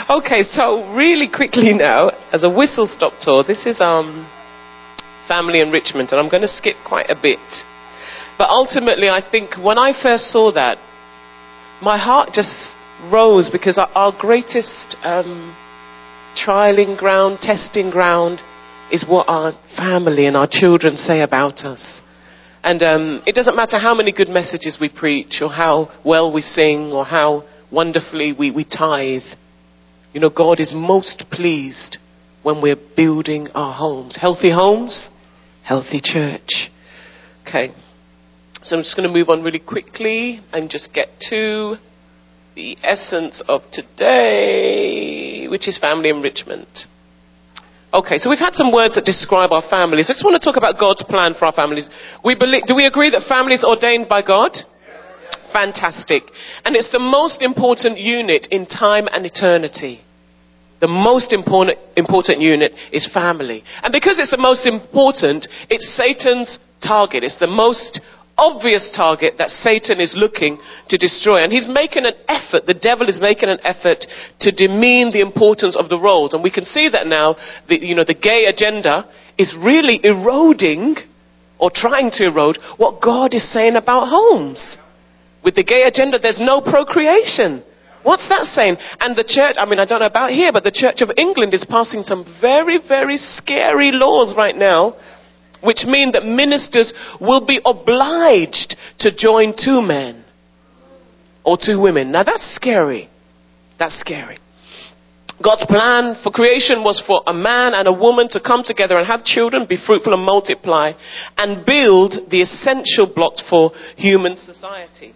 Okay, so really quickly now, as a whistle-stop tour, this is family enrichment, and I'm going to skip quite a bit. But ultimately, I think when I first saw that, my heart just rose, because our greatest trialing ground, testing ground, is what our family and our children say about us. And it doesn't matter how many good messages we preach, or how well we sing, or how wonderfully we tithe. You know, God is most pleased when we're building our homes. Healthy homes, healthy church. Okay, so I'm just going to move on really quickly and just get to the essence of today, which is family enrichment. Okay, so we've had some words that describe our families. I just want to talk about God's plan for our families. Do we agree that family is ordained by God? Yes. Fantastic. And it's the most important unit in time and eternity. The most important unit is family. And because it's the most important, it's Satan's target. It's the most obvious target that Satan is looking to destroy. And he's making an effort, the devil is making an effort to demean the importance of the roles. And we can see that now, the gay agenda is really eroding, or trying to erode, what God is saying about homes. With the gay agenda, there's no procreation. What's that saying? And the church, I don't know about here, but the Church of England is passing some very, very scary laws right now, which mean that ministers will be obliged to join two men or two women. Now that's scary. That's scary. God's plan for creation was for a man and a woman to come together and have children, be fruitful and multiply, and build the essential blocks for human society.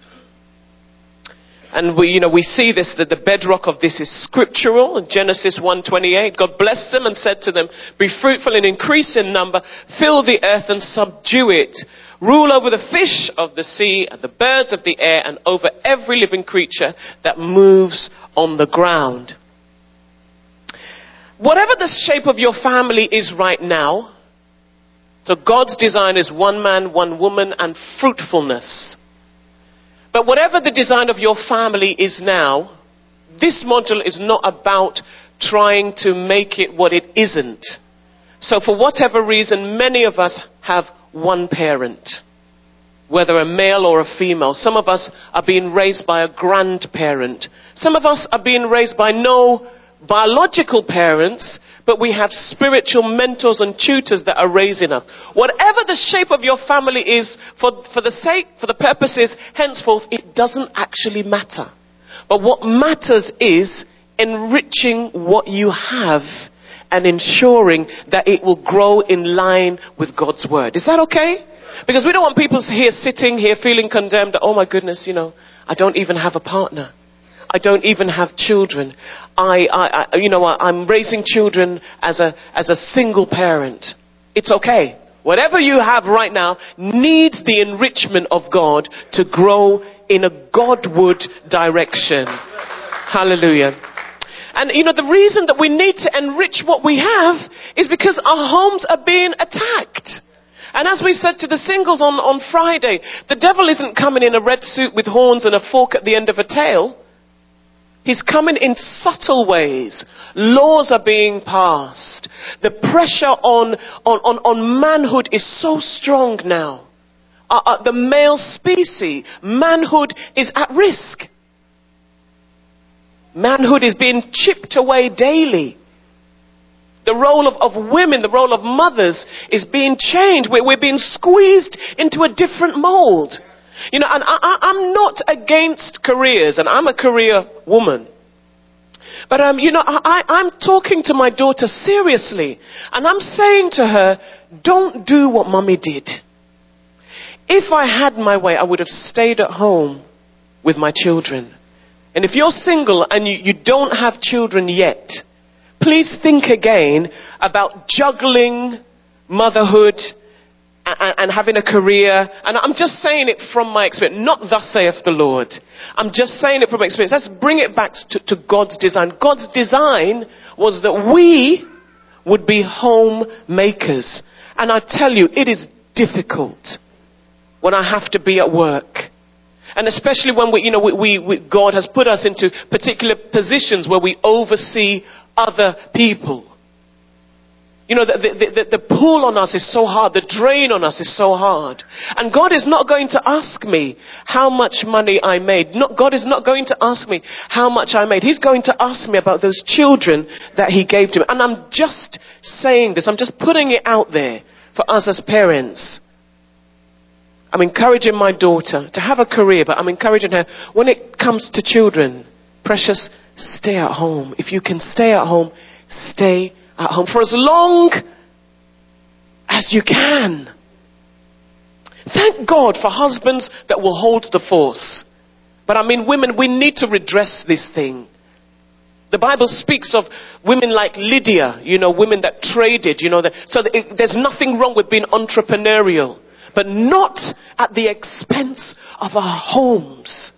And we see this, that the bedrock of this is scriptural. In Genesis 1:28, God blessed them and said to them, "Be fruitful and increase in number, fill the earth and subdue it. Rule over the fish of the sea and the birds of the air and over every living creature that moves on the ground." Whatever the shape of your family is right now, so God's design is one man, one woman, and fruitfulness. But whatever the design of your family is now, this module is not about trying to make it what it isn't. So for whatever reason, many of us have one parent, whether a male or a female. Some of us are being raised by a grandparent. Some of us are being raised by no biological parents, but we have spiritual mentors and tutors that are raising us. Whatever the shape of your family is, for the purposes henceforth, it doesn't actually matter. But what matters is enriching what you have and ensuring that it will grow in line with God's word. Is that okay? Because we don't want people sitting here feeling condemned. Oh my goodness, I don't even have a partner. I don't even have children. I'm raising children as a single parent. It's okay. Whatever you have right now needs the enrichment of God to grow in a Godward direction. Hallelujah. And the reason that we need to enrich what we have is because our homes are being attacked. And as we said to the singles on Friday, the devil isn't coming in a red suit with horns and a fork at the end of a tail. He's coming in subtle ways. Laws are being passed. The pressure on manhood is so strong now. The male species, manhood is at risk. Manhood is being chipped away daily. The role of women, the role of mothers is being changed. We're being squeezed into a different mold. And I'm not against careers, and I'm a career woman. But, I'm talking to my daughter seriously, and I'm saying to her, don't do what mommy did. If I had my way, I would have stayed at home with my children. And if you're single and you don't have children yet, please think again about juggling motherhood and having a career. And I'm just saying it from my experience, not thus saith the Lord. I'm just saying it from experience. Let's bring it back to God's design. God's design was that we would be homemakers. And I tell you, it is difficult when I have to be at work. And especially when God has put us into particular positions where we oversee other people. You know, the pull on us is so hard. The drain on us is so hard. And God is not going to ask me how much money I made. God is not going to ask me how much I made. He's going to ask me about those children that he gave to me. And I'm just saying this. I'm just putting it out there for us as parents. I'm encouraging my daughter to have a career, but I'm encouraging her when it comes to children, precious, stay at home. If you can stay at home, stay at home for as long as you can. Thank God for husbands that will hold the force. But I mean, women, we need to redress this thing. The Bible speaks of women like Lydia, women that traded, there's nothing wrong with being entrepreneurial, but not at the expense of our homes.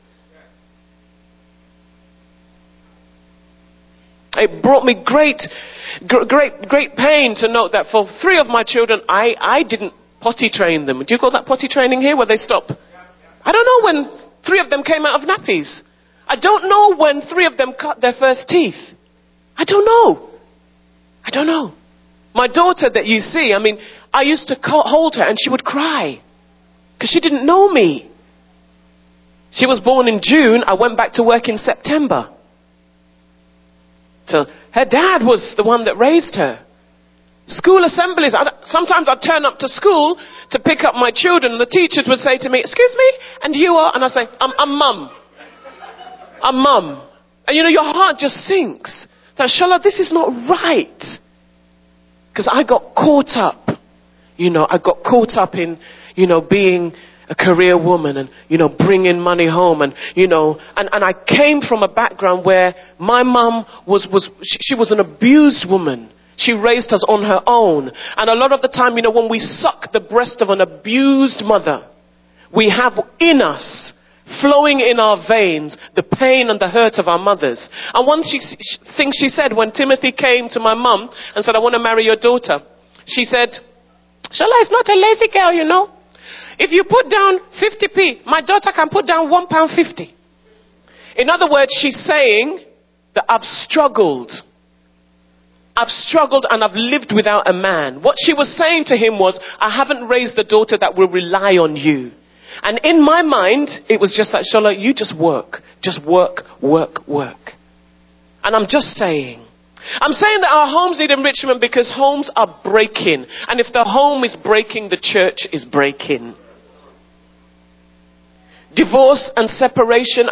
It brought me great pain to note that for 3 of my children, I didn't potty train them. Do you call that potty training here, where they stop? I don't know when 3 of them came out of nappies. I don't know when 3 of them cut their first teeth. I don't know. My daughter that you see, I used to hold her and she would cry because she didn't know me. She was born in June. I went back to work in September. So her dad was the one that raised her. School assemblies. Sometimes I'd turn up to school to pick up my children and the teachers would say to me, "Excuse me, and you are?" And I say, I'm mum. I'm mum. And your heart just sinks. That, Shola, this is not right. Because I got caught up. I got caught up in, being a career woman and, bringing money home. And, and I came from a background where my mum she was an abused woman. She raised us on her own. And a lot of the time, when we suck the breast of an abused mother, we have in us, flowing in our veins, the pain and the hurt of our mothers. And one thing she said when Timothy came to my mum and said, "I want to marry your daughter," she said, "Shola is not a lazy girl, If you put down 50p, my daughter can put down £1.50. In other words, she's saying that I've struggled and I've lived without a man. What she was saying to him was, I haven't raised a daughter that will rely on you. And in my mind, it was just like, Shola, you just work. Just work. And I'm saying that our homes need enrichment because homes are breaking. And if the home is breaking, the church is breaking. Divorce and separation,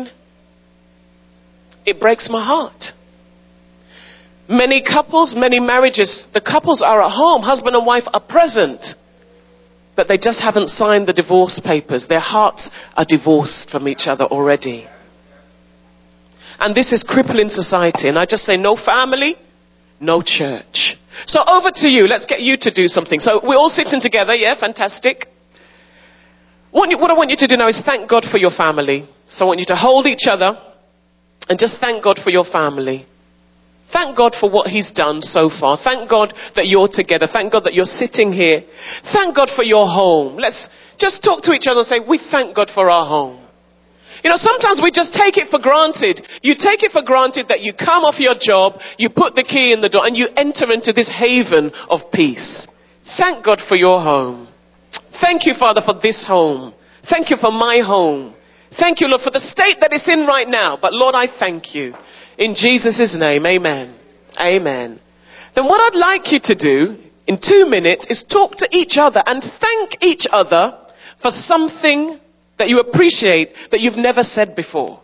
it breaks my heart. Many couples, many marriages, the couples are at home, husband and wife are present, but they just haven't signed the divorce papers. Their hearts are divorced from each other already. And this is crippling society. And I just say, no family, no church. So over to you. Let's get you to do something. So we're all sitting together. Yeah, fantastic. What I want you to do now is thank God for your family. So I want you to hold each other and just thank God for your family. Thank God for what he's done so far. Thank God that you're together. Thank God that you're sitting here. Thank God for your home. Let's just talk to each other and say, we thank God for our home. Sometimes we just take it for granted. You take it for granted that you come off your job, you put the key in the door, and you enter into this haven of peace. Thank God for your home. Thank you, Father, for this home. Thank you for my home. Thank you, Lord, for the state that it's in right now. But Lord, I thank you. In Jesus' name, amen. Amen. Then what I'd like you to do in 2 minutes is talk to each other and thank each other for something that you appreciate that you've never said before.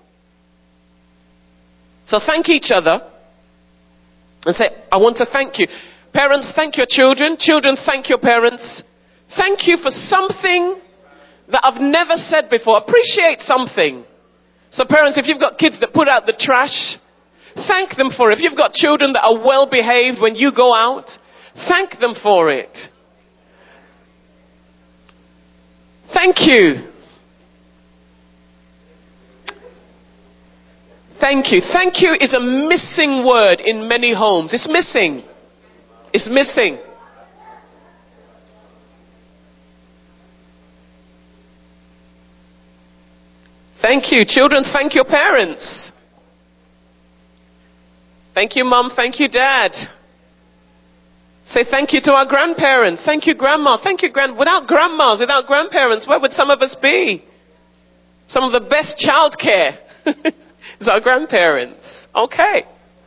So thank each other and say, I want to thank you. Parents, thank your children. Children, thank your parents. Thank you for something that I've never said before. Appreciate something. So parents, if you've got kids that put out the trash, thank them for it. If you've got children that are well behaved when you go out, thank them for it. Thank you. Thank you. Thank you is a missing word in many homes. It's missing. It's missing. Thank you. Children, thank your parents. Thank you, Mum. Thank you, Dad. Say thank you to our grandparents. Thank you, Grandma. Thank you, Without grandmas, without grandparents, where would some of us be? Some of the best childcare is our grandparents. Okay.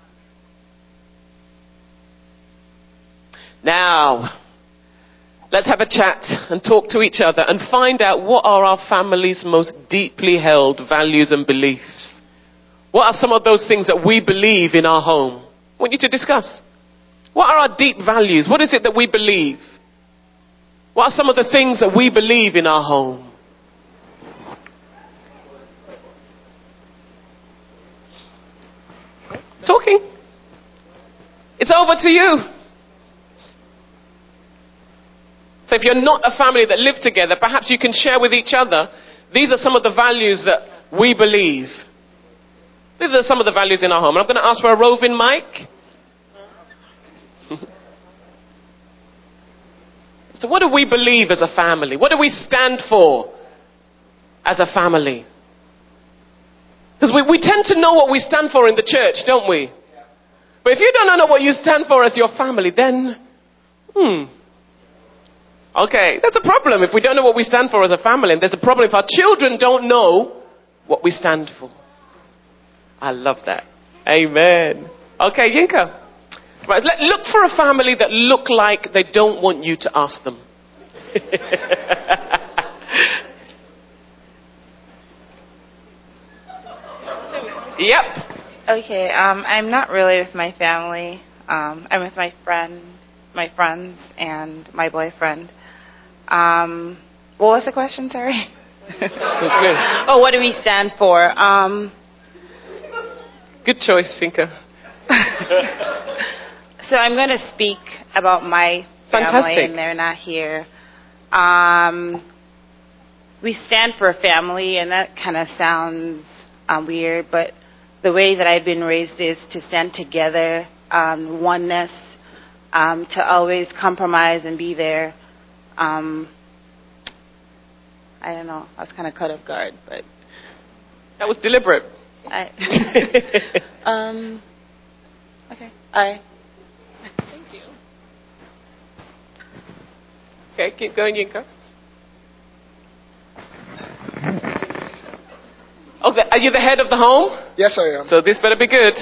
Now, let's have a chat and talk to each other and find out what are our family's most deeply held values and beliefs. What are some of those things that we believe in our home? I want you to discuss. What are our deep values? What is it that we believe? What are some of the things that we believe in our home? Talking. It's over to you. So if you're not a family that live together, perhaps you can share with each other, these are some of the values that we believe. These are some of the values in our home. And I'm going to ask for a roving mic. So what do we believe as a family? What do we stand for as a family? Because we tend to know what we stand for in the church, don't we? But if you don't know what you stand for as your family, then, okay, that's a problem if we don't know what we stand for as a family. And there's a problem if our children don't know what we stand for. I love that. Amen. Okay, Yinka. Right, look for a family that look like they don't want you to ask them. Yep. Okay, I'm not really with my family. I'm with my friends, and my boyfriend. What was the question, sorry? Oh, what do we stand for? Good choice, Yinka. So I'm going to speak about my family. Fantastic. And they're not here. We stand for a family, and that kind of sounds weird, but the way that I've been raised is to stand together, oneness, to always compromise and be there. I don't know. I was kind of caught off guard, but That was deliberate. Okay. Thank you. Okay, keep going, Yinka. Oh, are you the head of the home? Yes, I am. So this better be good.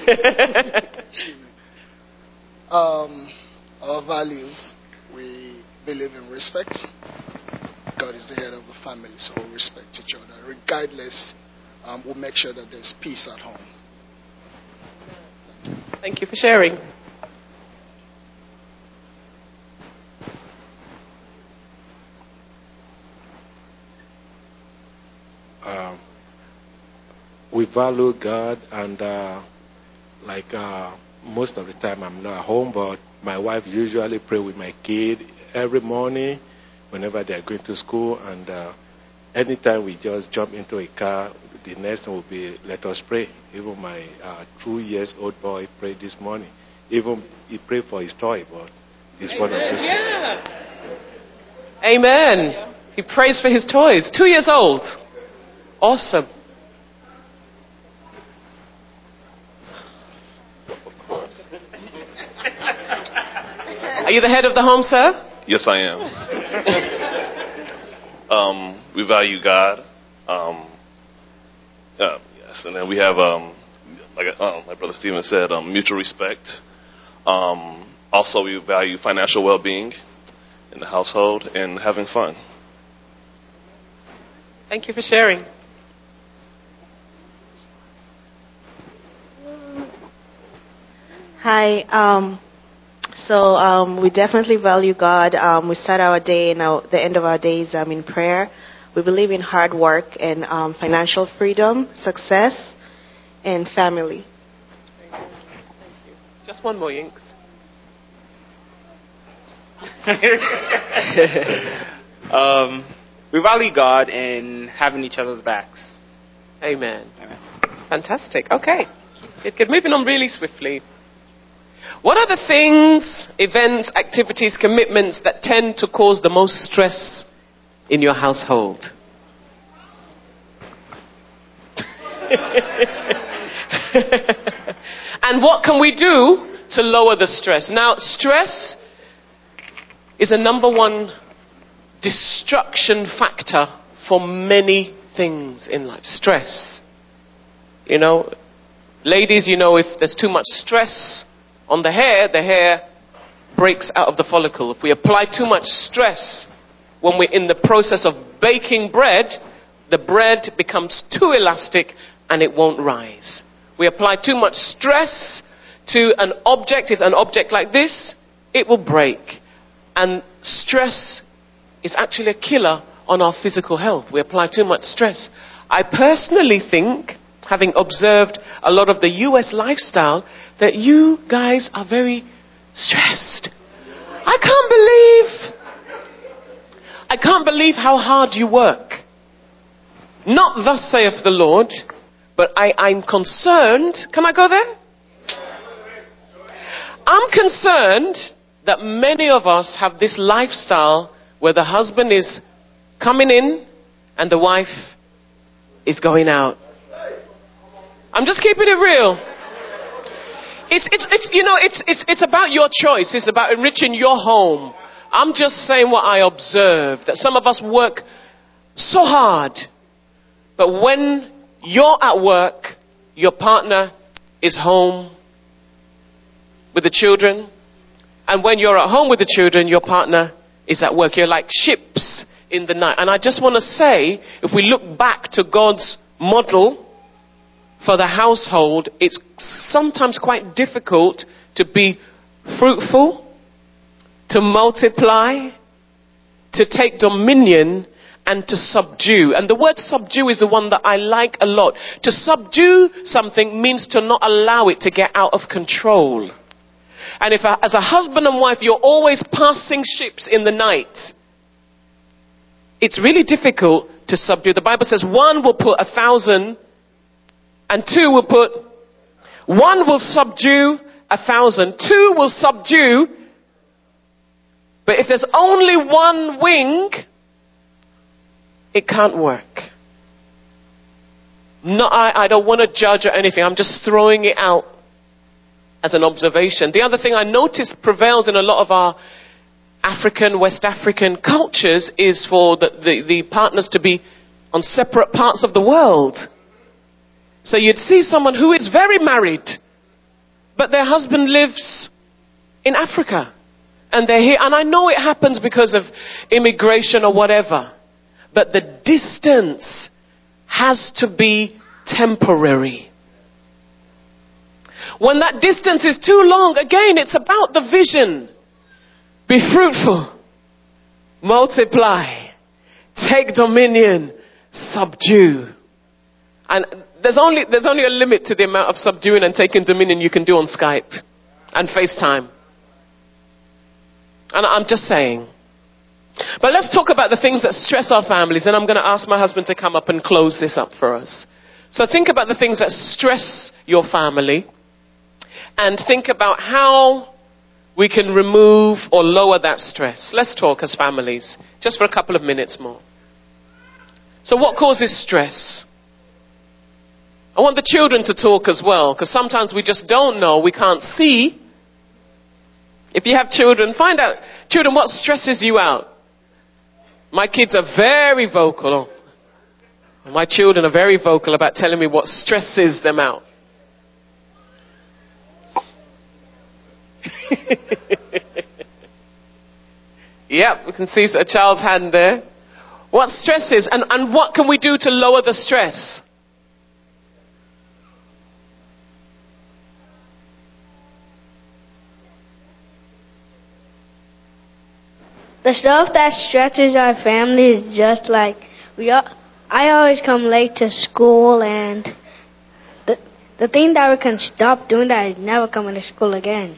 Our values, we believe in respect. God is the head of the family, so we respect each other. Regardless, we'll make sure that there's peace at home. Thank you for sharing. We value God, and most of the time I'm not at home, but my wife usually pray with my kid every morning whenever they're going to school, and anytime we just jump into a car, the next thing will be, let us pray. Even my 2-year-old boy prayed this morning. Even he prayed for his toy, but it's one of those. Yeah. Amen. He prays for his toys. 2 years old. Awesome. Are you the head of the home, sir? Yes, I am. We value God. Yes, and then we have, like my brother Stephen said, mutual respect. Also, we value financial well-being in the household and having fun. Thank you for sharing. Hi. We definitely value God. We start our day and the end of our days in prayer. We believe in hard work and financial freedom, success, and family. Thank you. Just one more, Yinks. We value God and having each other's backs. Amen. Fantastic. Okay. Good. Moving on really swiftly. What are the things, events, activities, commitments that tend to cause the most stress in your household? And what can we do to lower the stress? Now, stress is a number one destruction factor for many things in life. Stress. You know, ladies, you know, if there's too much stress on the hair breaks out of the follicle. If we apply too much stress when we're in the process of baking bread, the bread becomes too elastic and it won't rise. We apply too much stress to an object. If an object like this, it will break. And stress is actually a killer on our physical health. We apply too much stress. I personally think, having observed a lot of the US lifestyle, that you guys are very stressed. I can't believe how hard you work. Not thus saith the Lord, but I'm concerned. Can I go there? I'm concerned that many of us have this lifestyle where the husband is coming in and the wife is going out. I'm just keeping it real. It's about your choice. It's about enriching your home. I'm just saying what I observe, that some of us work so hard, but when you're at work, your partner is home with the children, and when you're at home with the children, your partner is at work. You're like ships in the night. And I just want to say, if we look back to God's model for the household, it's sometimes quite difficult to be fruitful, to multiply, to take dominion, and to subdue. And the word subdue is the one that I like a lot. To subdue something means to not allow it to get out of control. And if as a husband and wife you're always passing ships in the night, it's really difficult to subdue. The Bible says one will put 1,000 and two will put, one will subdue 1,000, two will subdue. But if there's only one wing, it can't work. No, I don't want to judge or anything. I'm just throwing it out as an observation. The other thing I notice prevails in a lot of our African, West African cultures is for the partners to be on separate parts of the world. So you'd see someone who is very married, but their husband lives in Africa. And they're here. And I know it happens because of immigration or whatever. But the distance has to be temporary. When that distance is too long, again, it's about the vision. Be fruitful. Multiply. Take dominion. Subdue. And there's only a limit to the amount of subduing and taking dominion you can do on Skype and FaceTime. And I'm just saying. But let's talk about the things that stress our families. And I'm going to ask my husband to come up and close this up for us. So think about the things that stress your family. And think about how we can remove or lower that stress. Let's talk as families. Just for a couple of minutes more. So what causes stress? I want the children to talk as well. Because sometimes we just don't know. We can't see. If you have children, find out, children, what stresses you out? My kids are very vocal. My children are very vocal about telling me what stresses them out. Yep, we can see a child's hand there. What stresses and what can we do to lower the stress? The stuff that stresses our family is just like I always come late to school, and the thing that we can stop doing that is never coming to school again.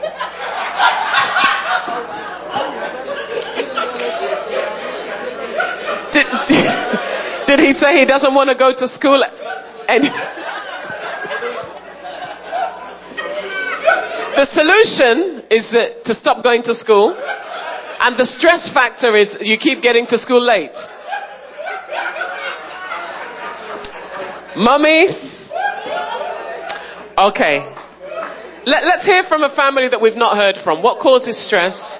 Did he say he doesn't want to go to school? And the solution is to stop going to school. And the stress factor is you keep getting to school late. Mummy? Okay. Let's hear from a family that we've not heard from. What causes stress?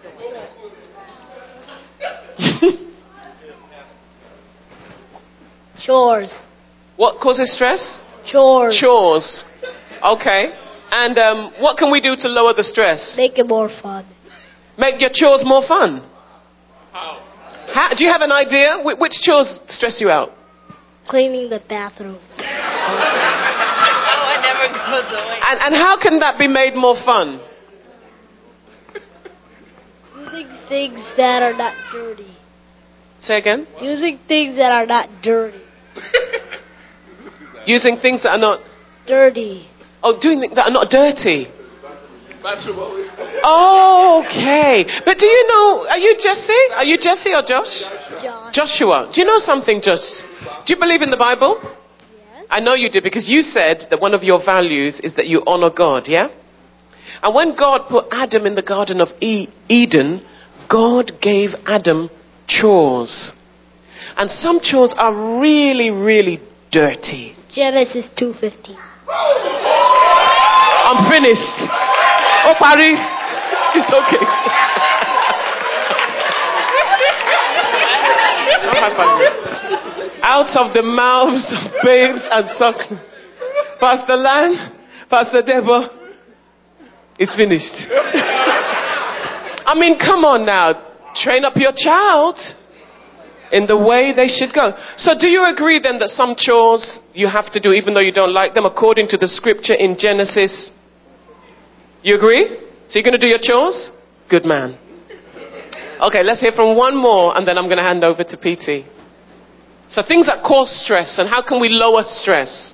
Chores. What causes stress? Chores. Chores. Okay. And what can we do to lower the stress? Make it more fun. Make your chores more fun. Do you have an idea? Which chores stress you out? Cleaning the bathroom. I never go the way. And how can that be made more fun? Using things that are not dirty. Say again? Using things that are not dirty. Using things that are not... Dirty. Oh, doing things that are not dirty. Okay. But do you know... Are you Jesse? Are you Jesse or Josh? Joshua. Do you know something, Josh? Do you believe in the Bible? Yes. I know you do, because you said that one of your values is that you honor God, yeah? And when God put Adam in the Garden of Eden, God gave Adam chores. And some chores are really, really dirty. Genesis 2:15. I'm finished. Oh, Barry. It's okay. Out of the mouths of babes and suckling. Pastor Lan, Pastor Deborah, it's finished. I mean, come on now. Train up your child in the way they should go. So do you agree then that some chores you have to do even though you don't like them according to the scripture in Genesis? You agree? So you're going to do your chores? Good man. Okay, let's hear from one more and then I'm going to hand over to PT. So things that cause stress, and how can we lower stress?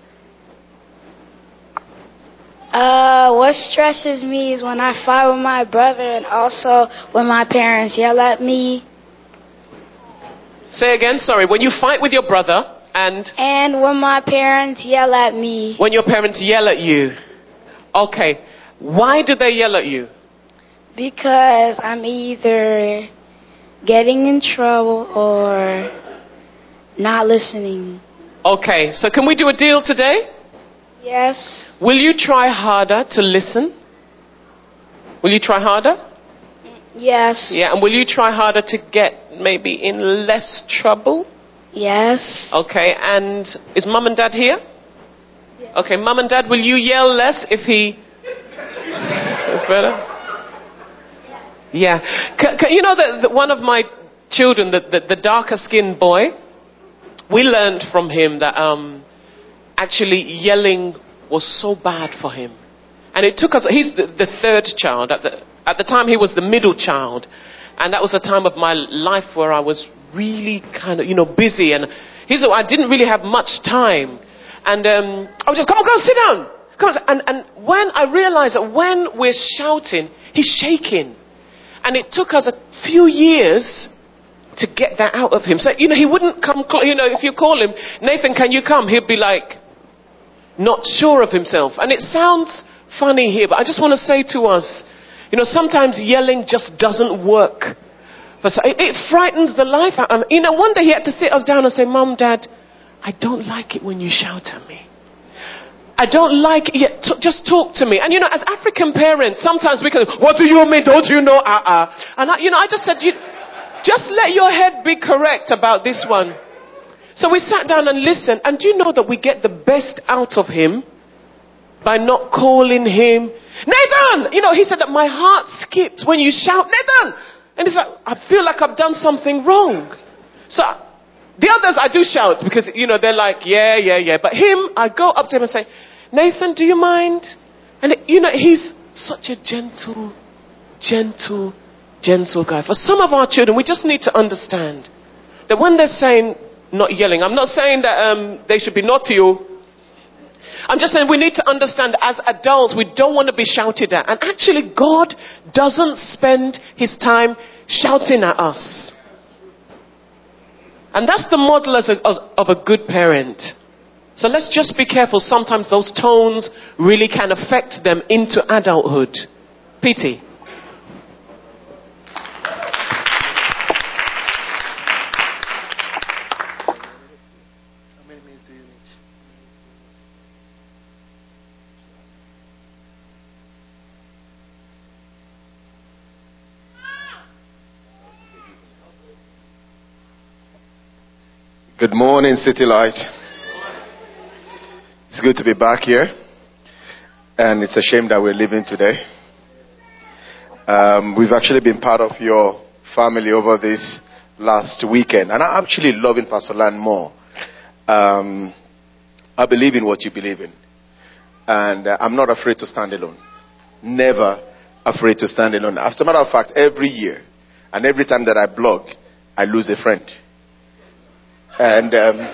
What stresses me is when I fight with my brother and also when my parents yell at me. Say again, sorry. When you fight with your brother and... And when my parents yell at me. When your parents yell at you. Okay. Why do they yell at you? Because I'm either getting in trouble or not listening. Okay. So can we do a deal today? Yes. Will you try harder to listen? Will you try harder? Yes. Yeah, and will you try harder to get maybe in less trouble? Yes. Okay, and is mum and dad here? Yes. Okay, mum and dad, will you yell less if he... That's better? Yeah. You know that one of my children, the darker skinned boy, we learned from him that actually yelling was so bad for him. And it took us... He's the third child. At the time, he was the middle child. And that was a time of my life where I was really kind of, busy. And I didn't really have much time. And I was just, come on, go sit down. Come on. And when I realized that when we're shouting, he's shaking. And it took us a few years to get that out of him. So, he wouldn't come, if you call him, Nathan, can you come? He'd be like, not sure of himself. And it sounds funny here, but I just want to say to us, sometimes yelling just doesn't work. It frightens the life out of me. One day he had to sit us down and say, Mom, Dad, I don't like it when you shout at me. I don't like it. Just talk to me. And as African parents, sometimes we can, what do you mean? Don't you know? And I just said, just let your head be correct about this one. So we sat down and listened. And do you know that we get the best out of him by not calling him Nathan? He said that my heart skipped when you shout Nathan. And he's like, I feel like I've done something wrong. So the others I do shout because, they're like, yeah. But him, I go up to him and say, Nathan, do you mind? And, he's such a gentle guy. For some of our children, we just need to understand that when they're saying not yelling, I'm not saying that they should be naughty. I'm just saying we need to understand as adults, we don't want to be shouted at. And actually, God doesn't spend his time shouting at us. And that's the model of a good parent. So let's just be careful. Sometimes those tones really can affect them into adulthood. PT. How many minutes do you need? Good morning, City Light. It's good to be back here. And it's a shame that we're leaving today. We've actually been part of your family over this last weekend. And I'm actually loving Pastor Land more. I believe in what you believe in. And I'm not afraid to stand alone. Never afraid to stand alone. As a matter of fact, every year and every time that I blog, I lose a friend. And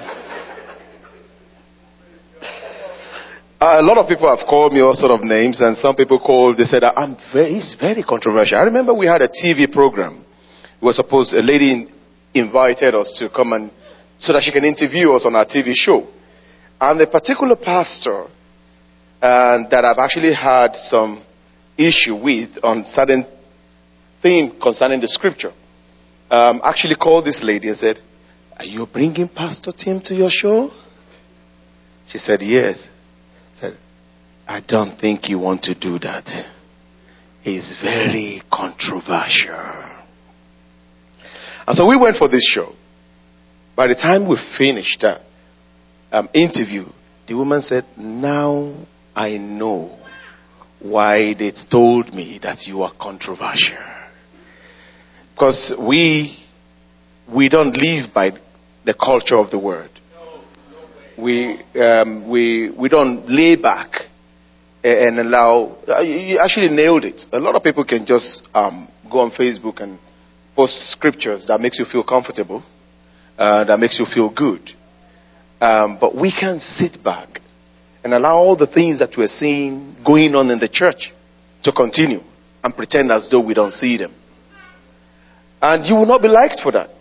a lot of people have called me all sort of names, and some people they said, it's very controversial. I remember we had a TV program. It was supposed, a lady invited us to come and, so that she can interview us on our TV show. And the particular pastor that I've actually had some issue with on certain thing concerning the scripture, actually called this lady and said, "Are you bringing Pastor Tim to your show?" She said, "Yes." I said, "I don't think you want to do that. He's very controversial." And so we went for this show. By the time we finished that interview, the woman said, "Now I know why they told me that you are controversial. Because we don't live by the culture of the word. We don't lay back and allow." You actually nailed it. A lot of people can just go on Facebook and post scriptures that makes you feel comfortable, that makes you feel good. But we can sit back and allow all the things that we're seeing going on in the church to continue and pretend as though we don't see them. And you will not be liked for that.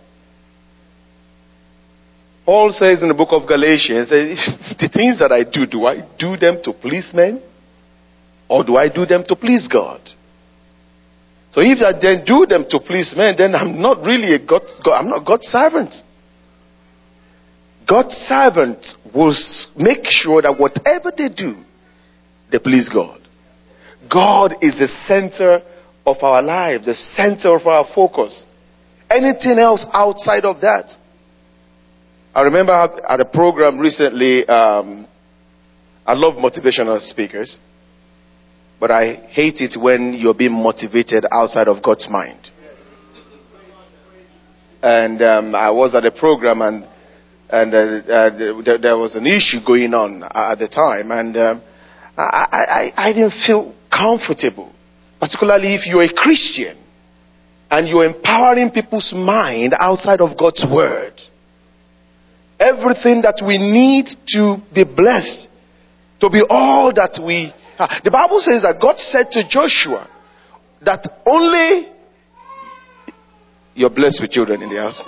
Paul says in the book of Galatians, the things that I do I do them to please men? Or do I do them to please God? So if I then do them to please men, then I'm not really I'm not God's servant. God's servant will make sure that whatever they do, they please God. God is the center of our lives, the center of our focus. Anything else outside of that. I remember at a program recently, I love motivational speakers, but I hate it when you're being motivated outside of God's mind. And I was at a program and there was an issue going on at the time, and I didn't feel comfortable, particularly if you're a Christian and you're empowering people's mind outside of God's word. Everything that we need to be blessed, to be all that we are. The Bible says that God said to Joshua that only you're blessed with children in the house.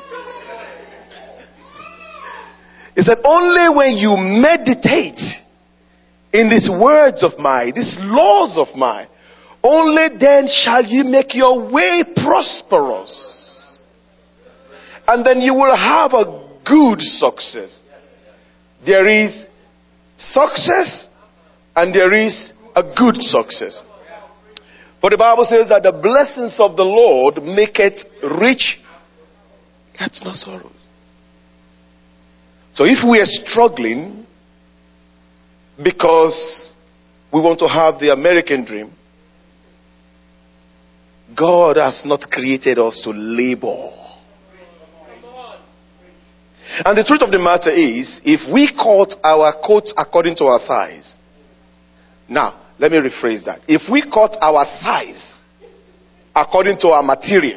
He said, only when you meditate in these words of mine, these laws of mine, only then shall you make your way prosperous. And then you will have a good success. There is success and there is a good success. For the Bible says that the blessings of the Lord make it rich. That's not sorrow. So if we are struggling because we want to have the American dream, God has not created us to labor. And the truth of the matter is, if we cut our coats according to our size. Now, let me rephrase that. If we cut our size according to our material.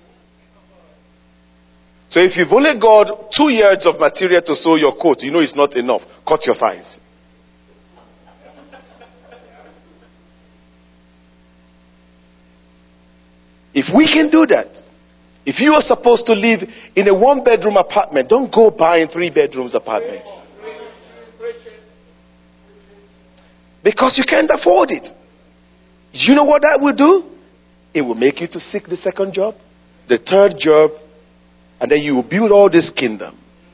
So if you've only got 2 yards of material to sew your coat, you know it's not enough. Cut your size. If we can do that, if you are supposed to live in a 1-bedroom apartment, don't go buying 3-bedrooms apartments. Because you can't afford it. You know what that will do? It will make you to seek the second job, the third job, and then you will build all this kingdom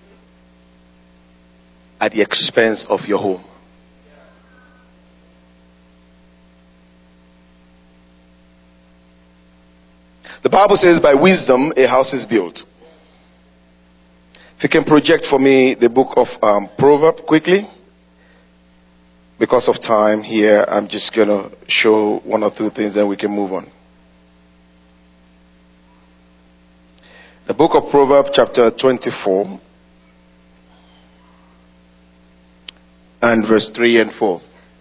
at the expense of your home. The Bible says by wisdom a house is built. you can project for me the book of Proverbs quickly. Because of time here, I'm just going to show one or two things and we can move on. The book of Proverbs chapter 24 and verse 3 and 4.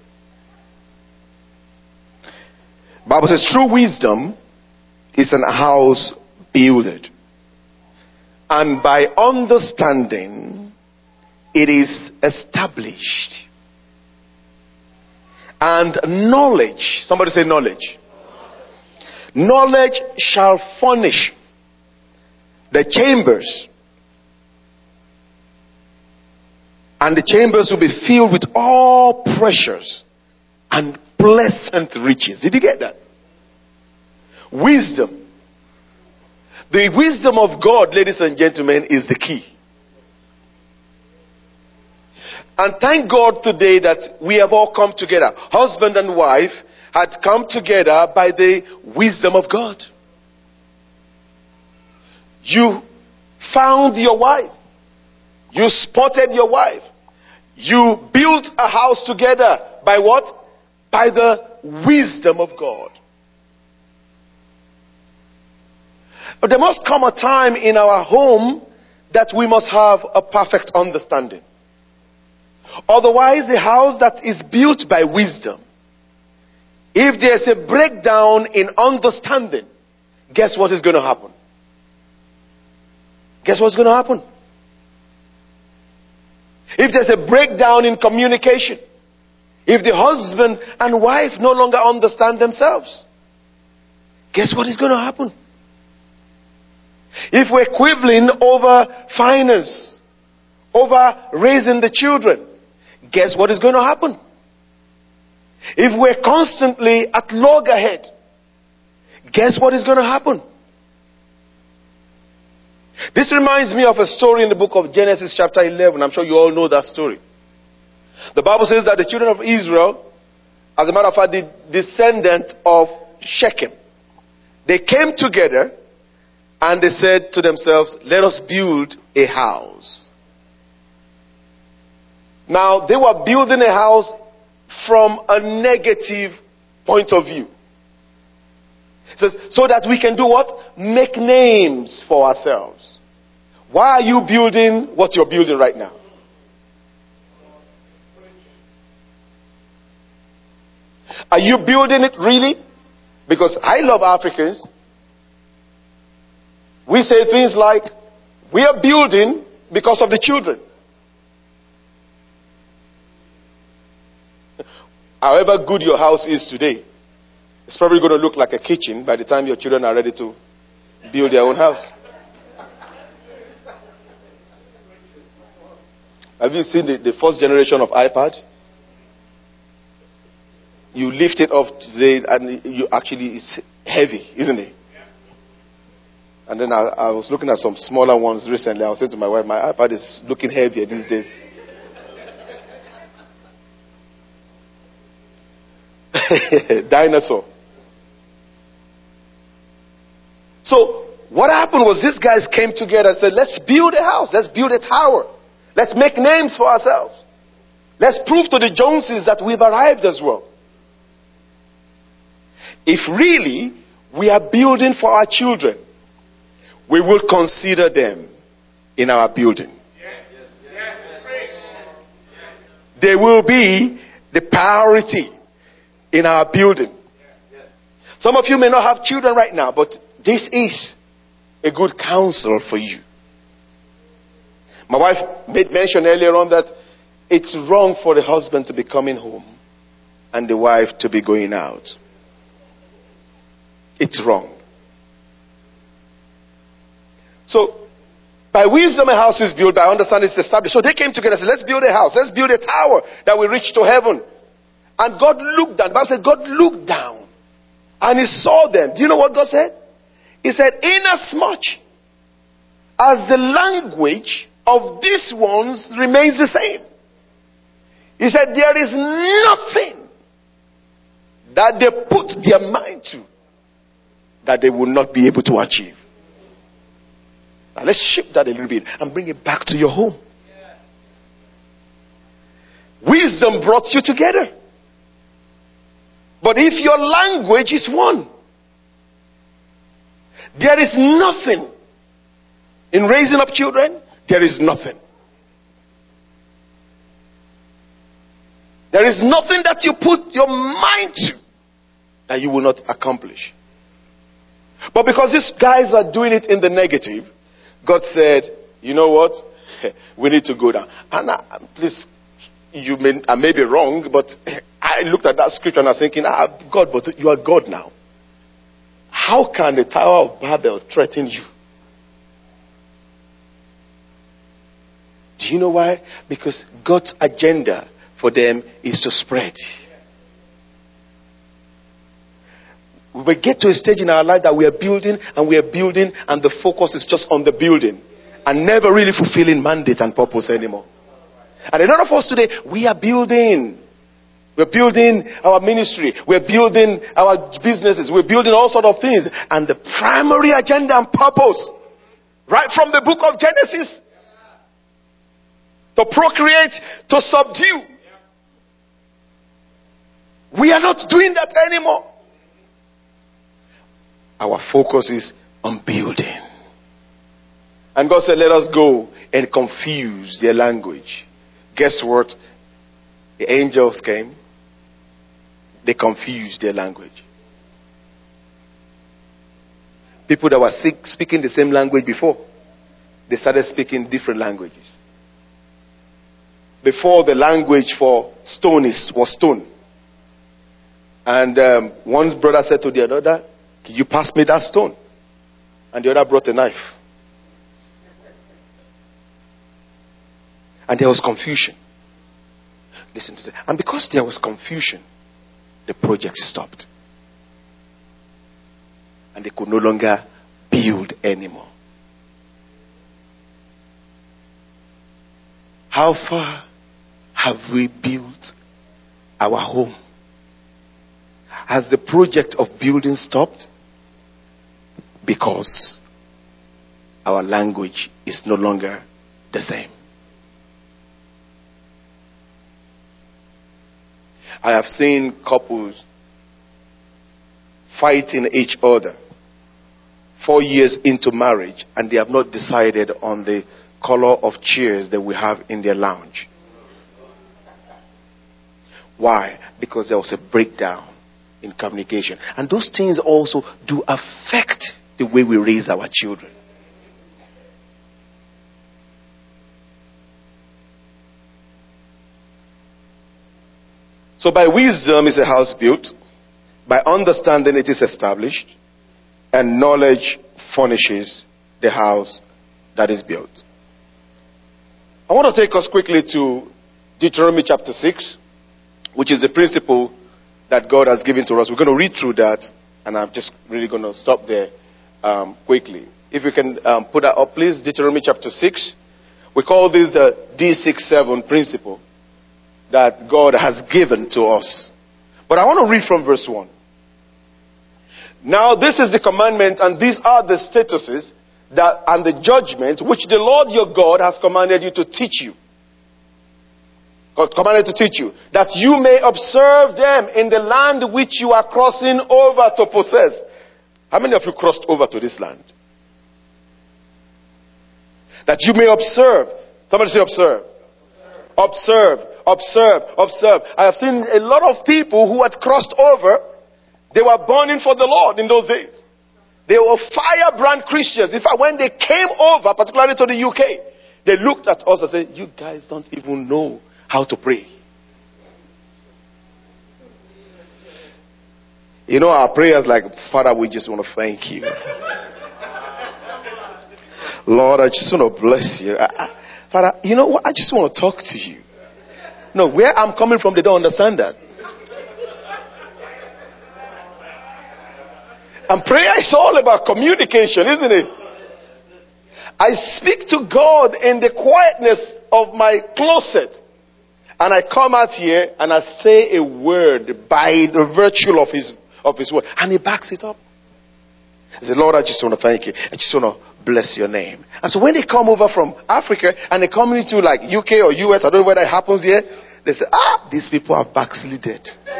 The Bible says, true wisdom is an house builded, and by understanding it is established. And knowledge, somebody say knowledge. Knowledge shall furnish the chambers, and the chambers will be filled with all precious and pleasant riches. Did you get that? Wisdom. The wisdom of God, ladies and gentlemen, is the key. And thank God today that we have all come together. Husband and wife had come together by the wisdom of God. You found your wife. You spotted your wife. You built a house together by what? By the wisdom of God. But there must come a time in our home that we must have a perfect understanding. Otherwise, the house that is built by wisdom, if there's a breakdown in understanding, guess what is going to happen? Guess what's going to happen? If there's a breakdown in communication, if the husband and wife no longer understand themselves, guess what is going to happen? If we're quibbling over finance, over raising the children, guess what is going to happen? If we're constantly at loggerhead, guess what is going to happen? This reminds me of a story in the book of Genesis chapter 11. I'm sure you all know that story. The Bible says that the children of Israel, as a matter of fact, the descendant of Shechem, they came together and they said to themselves, let us build a house. Now, they were building a house from a negative point of view. It says, so that we can do what? Make names for ourselves. Why are you building what you're building right now? Are you building it really? Because I love Africans. We say things like, we are building because of the children. However good your house is today, it's probably going to look like a kitchen by the time your children are ready to build their own house. Have you seen the first generation of iPad? You lift it off today and you actually, it's heavy, isn't it? And then I was looking at some smaller ones recently. I was saying to my wife, my iPad is looking heavier these days. Dinosaur. So what happened was these guys came together and said, let's build a house. Let's build a tower. Let's make names for ourselves. Let's prove to the Joneses that we've arrived as well. If really we are building for our children, we will consider them in our building. They will be the priority in our building. Some of you may not have children right now, but this is a good counsel for you. My wife made mention earlier on that it's wrong for the husband to be coming home and the wife to be going out. It's wrong. So, by wisdom a house is built, by understanding it's established. So they came together and said, let's build a house, let's build a tower that will reach to heaven. And God looked down. The Bible said God looked down and he saw them. Do you know what God said? He said, inasmuch as the language of these ones remains the same. He said, there is nothing that they put their mind to that they will not be able to achieve. Now let's shift that a little bit and bring it back to your home. Wisdom brought you together. But if your language is one, there is nothing in raising up children. There is nothing. There is nothing that you put your mind to that you will not accomplish. But because these guys are doing it in the negative, God said, you know what? We need to go down. And please, I may be wrong, but I looked at that scripture and I was thinking, God, but you are God now. How can the Tower of Babel threaten you? Do you know why? Because God's agenda for them is to spread. We will get to a stage in our life that we are building and the focus is just on the building and never really fulfilling mandate and purpose anymore. And a lot of us today, we are building. We're building our ministry. We're building our businesses. We're building all sorts of things. And the primary agenda and purpose, right from the book of Genesis, to procreate, to subdue. We are not doing that anymore. Our focus is on building. And God said, let us go and confuse their language. Guess what? The angels came. They confused their language. People that were speaking the same language before, they started speaking different languages. Before, the language for stone was stone. And one brother said to the other, can you pass me that stone? And the other brought a knife. And there was confusion. Listen to that. And because there was confusion, the project stopped. And they could no longer build anymore. How far have we built our home? Has the project of building stopped? Because our language is no longer the same. I have seen couples fighting each other 4 years into marriage, and they have not decided on the color of chairs that we have in their lounge. Why? Because there was a breakdown in communication. And those things also do affect the way we raise our children. So by wisdom is a house built, by understanding it is established, and knowledge furnishes the house that is built. I want to take us quickly to Deuteronomy chapter 6, which is the principle that God has given to us. We're going to read through that, and I'm just really going to stop there quickly. If you can put that up, please. Deuteronomy chapter 6. We call this the D67 principle that God has given to us. But I want to read from verse 1. Now this is the commandment, and these are the statuses and the judgment which the Lord your God has commanded you to teach you. God commanded to teach you, that you may observe them in the land which you are crossing over to possess. How many of you crossed over to this land? That you may observe. Somebody say observe. Observe, observe, observe. I have seen a lot of people who had crossed over. They were burning for the Lord in those days. They were firebrand Christians. In fact, when they came over, particularly to the UK, they looked at us and said, you guys don't even know how to pray. You know, our prayers like, Father, we just want to thank you. Lord, I just want to bless you. Father, you know what? I just want to talk to you. No, where I'm coming from, they don't understand that. And prayer is all about communication, isn't it? I speak to God in the quietness of my closet. And I come out here and I say a word by the virtue of his word. And he backs it up. I say, Lord, I just want to thank you. I just want to bless your name. And so when they come over from Africa and they come into like UK or US, I don't know whether it happens here, they say, these people are backslided.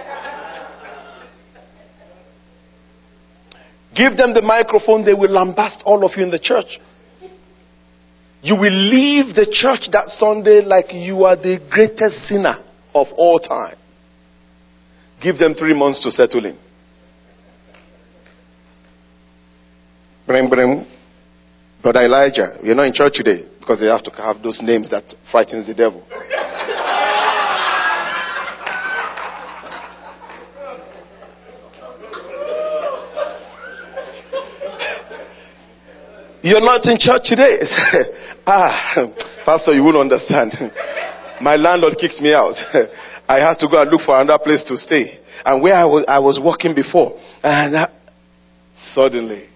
Give them the microphone, they will lambast all of you in the church. You will leave the church that Sunday like you are the greatest sinner of all time. Give them 3 months to settle in. Brother Elijah, you're not in church today because they have to have those names that frightens the devil. You're not in church today. Pastor, you won't understand. My landlord kicked me out. I had to go and look for another place to stay. And where I was working before. And suddenly,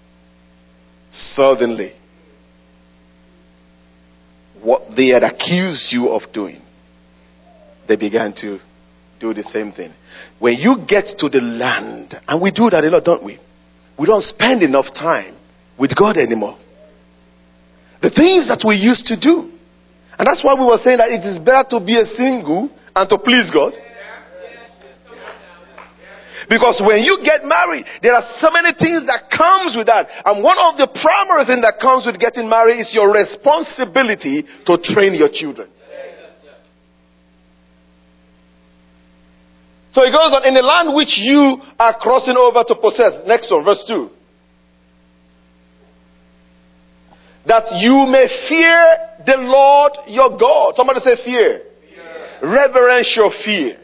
what they had accused you of doing, they began to do the same thing. When you get to the land, and we do that a lot, don't we? We don't spend enough time with God anymore. The things that we used to do. And that's why we were saying that it is better to be a single and to please God. Because when you get married, there are so many things that comes with that. And one of the primary things that comes with getting married is your responsibility to train your children. So it goes on, in the land which you are crossing over to possess. Next one, verse 2. That you may fear the Lord your God. Somebody say fear. Reverential fear.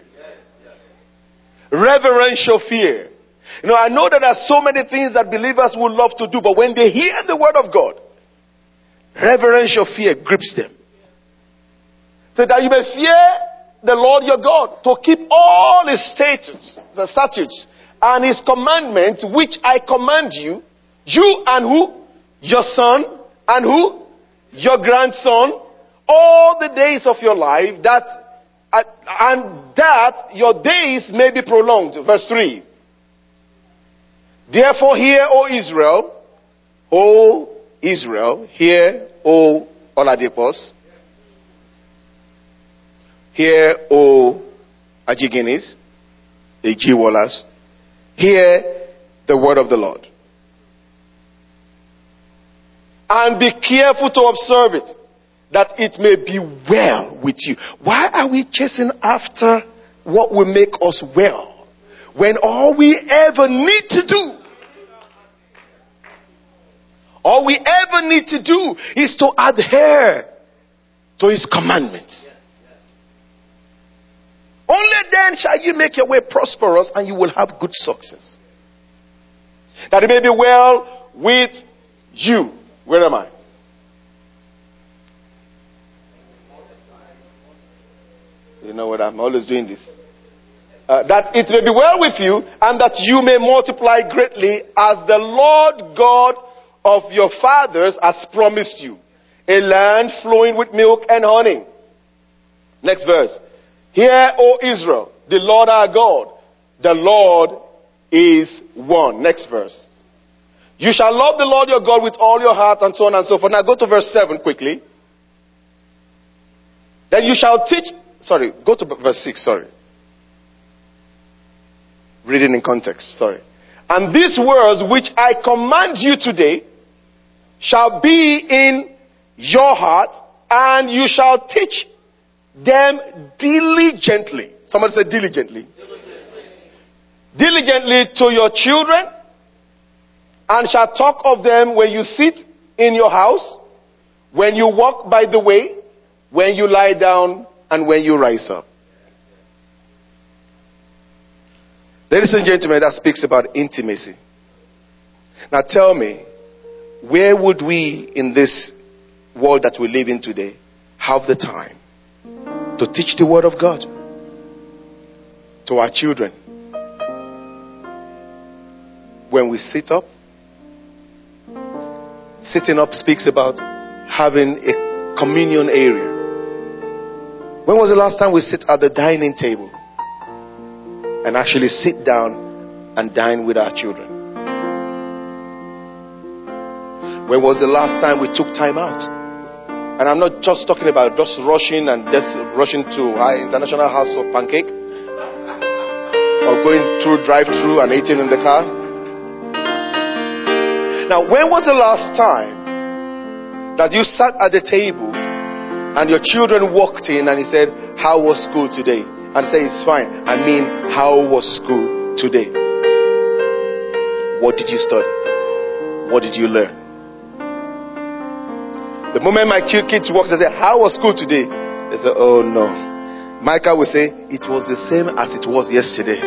Reverential fear. You know, I know that there are so many things that believers would love to do, but when they hear the word of God, reverential fear grips them. So that you may fear the Lord your God, to keep all his statutes and his commandments, which I command you, you and who? Your son. And who? Your grandson. All the days of your life, and that your days may be prolonged. Verse 3. Therefore hear, O Israel, hear, O Oladipos, hear, O Ajiginis, Ejiwolas, hear the word of the Lord. And be careful to observe it, that it may be well with you. Why are we chasing after what will make us well, when all we ever need to do is to adhere to his commandments? Only then shall you make your way prosperous and you will have good success. That it may be well with you. Where am I? You know what? I'm always doing this. That it may be well with you, and that you may multiply greatly, as the Lord God of your fathers has promised you, a land flowing with milk and honey. Next verse. Hear, O Israel, the Lord our God, the Lord is one. Next verse. You shall love the Lord your God with all your heart, and so on and so forth. Now go to verse 7 quickly. Then you shall teach... go to verse 6, Reading in context, And these words which I command you today shall be in your heart, and you shall teach them diligently. Somebody say diligently. Diligently to your children, and shall talk of them when you sit in your house, when you walk by the way, when you lie down, and when you rise up. Ladies and gentlemen, that speaks about intimacy. Now tell me, where would we in this world that we live in today have the time to teach the word of God to our children? When we sit up, sitting up speaks about having a communion area. When was the last time we sit at the dining table and actually sit down and dine with our children? When was the last time we took time out? And I'm not just talking about just rushing to International House of Pancake or going through drive-through and eating in the car. Now, when was the last time that you sat at the table and your children walked in and he said, "How was school today?" And say, "It's fine." I mean, how was school today? What did you study? What did you learn? The moment my kids walk, they say, "How was school today?" They say, "Oh no." Micah will say, "It was the same as it was yesterday."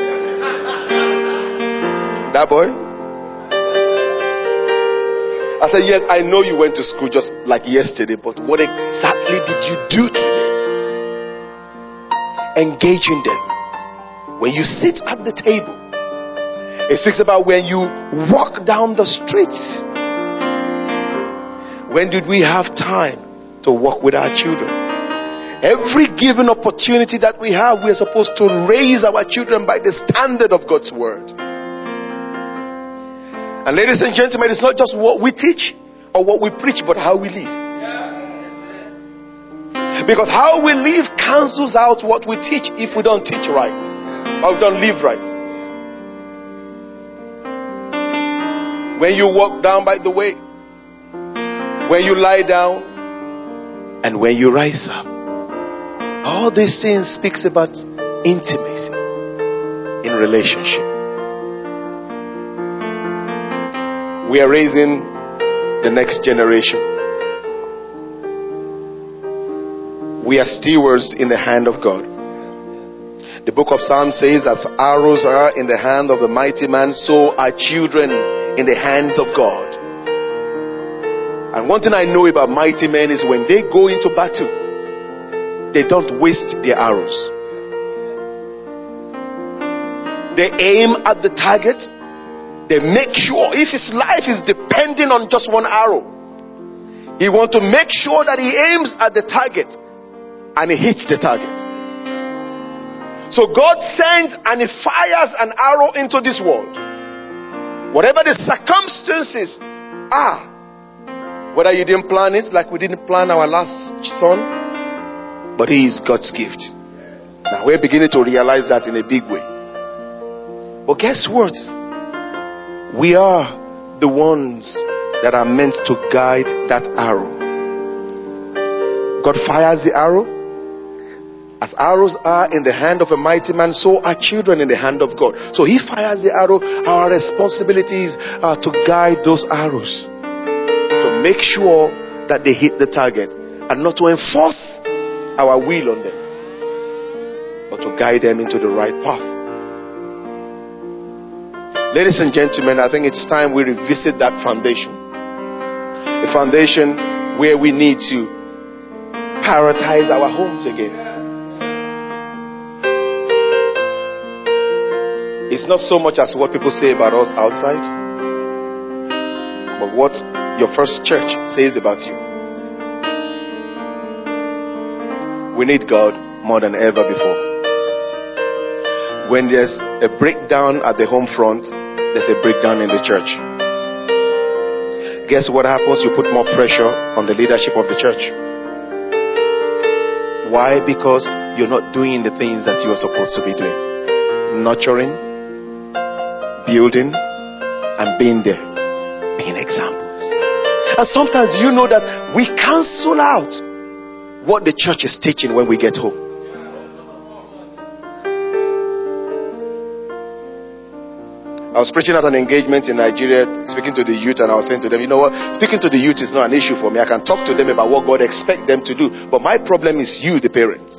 That boy? I said, "Yes, I know you went to school just like yesterday, but what exactly did you do today?" Engaging them. When you sit at the table, it speaks about when you walk down the streets. When did we have time to walk with our children? Every given opportunity that we have, we are supposed to raise our children by the standard of God's word. And ladies and gentlemen, it's not just what we teach or what we preach, but how we live. Because how we live cancels out what we teach if we don't teach right or we don't live right. When you walk down by the way, when you lie down, and when you rise up, all these things speaks about intimacy in relationship. We are raising the next generation. We are stewards in the hand of God. The book of Psalms says, "As arrows are in the hand of the mighty man, so are children in the hands of God." And one thing I know about mighty men is when they go into battle, they don't waste their arrows. They aim at the target. They make sure, if his life is depending on just one arrow, he wants to make sure that he aims at the target and he hits the target. So God sends and he fires an arrow into this world. Whatever the circumstances are, whether you didn't plan it, like we didn't plan our last son, but he is God's gift. Now we're beginning to realize that in a big way. But guess what? We are the ones that are meant to guide that arrow. God fires the arrow. As arrows are in the hand of a mighty man, so are children in the hand of God. So he fires the arrow. Our responsibilities are to guide those arrows, to make sure that they hit the target, and not to enforce our will on them, but to guide them into the right path. Ladies and gentlemen, I think it's time we revisit that foundation. The foundation where we need to prioritize our homes again. It's not so much as what people say about us outside, but what your first church says about you. We need God more than ever before. When there's a breakdown at the home front, there's a breakdown in the church. Guess what happens? You put more pressure on the leadership of the church. Why? Because you're not doing the things that you're supposed to be doing. Nurturing, building, and being there. Being examples. And sometimes you know that we cancel out what the church is teaching when we get home. I was preaching at an engagement in Nigeria, speaking to the youth, and I was saying to them, you know what? Speaking to the youth is not an issue for me. I can talk to them about what God expects them to do. But my problem is you, the parents.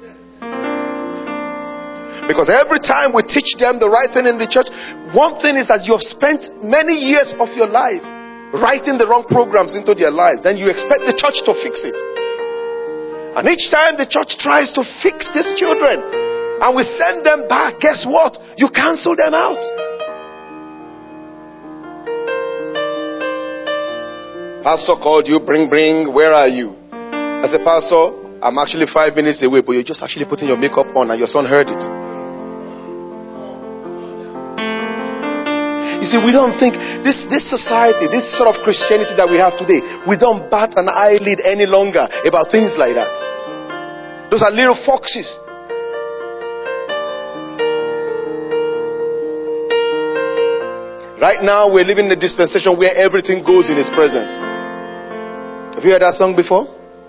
Because every time we teach them the right thing in the church, one thing is that you have spent many years of your life writing the wrong programs into their lives. Then you expect the church to fix it. And each time the church tries to fix these children and we send them back, guess what? You cancel them out. Pastor called you, bring, where are you? I said, Pastor, I'm actually 5 minutes away, but you're just actually putting your makeup on and your son heard it. You see, we don't think this society, this sort of Christianity that we have today, we don't bat an eyelid any longer about things like that. Those are little foxes. Right now, we're living in a dispensation where everything goes in His presence. Have you heard that song before?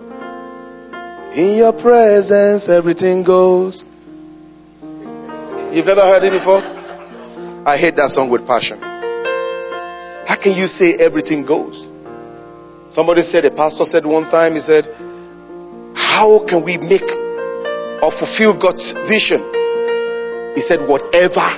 In your presence, everything goes. You've never heard it before? I hate that song with passion. How can you say everything goes? Somebody said, a pastor said one time, he said, how can we make or fulfill God's vision? He said, whatever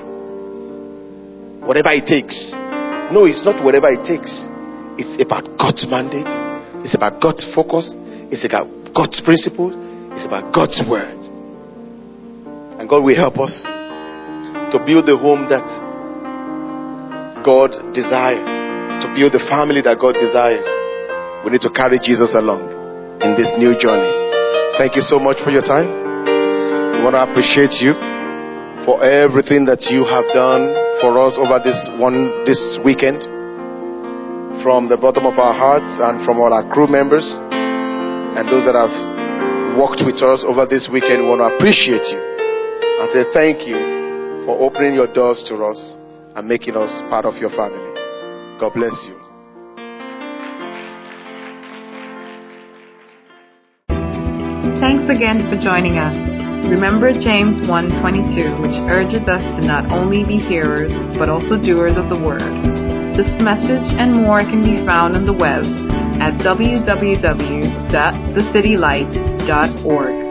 it takes. No, it's not whatever it takes. It's about God's mandate. It's about God's focus. It's about God's principles. It's about God's word. And God will help us to build the home that God desires, to build the family that God desires. We need to carry Jesus along in this new journey. Thank you so much for your time. We want to appreciate you for everything that you have done for us over this weekend. From the bottom of our hearts and from all our crew members and those that have worked with us over this weekend, we want to appreciate you and say thank you for opening your doors to us and making us part of your family. God bless you. Thanks again for joining us. Remember James 1:22, which urges us to not only be hearers, but also doers of the word. This message and more can be found on the web at www.thecitylight.org.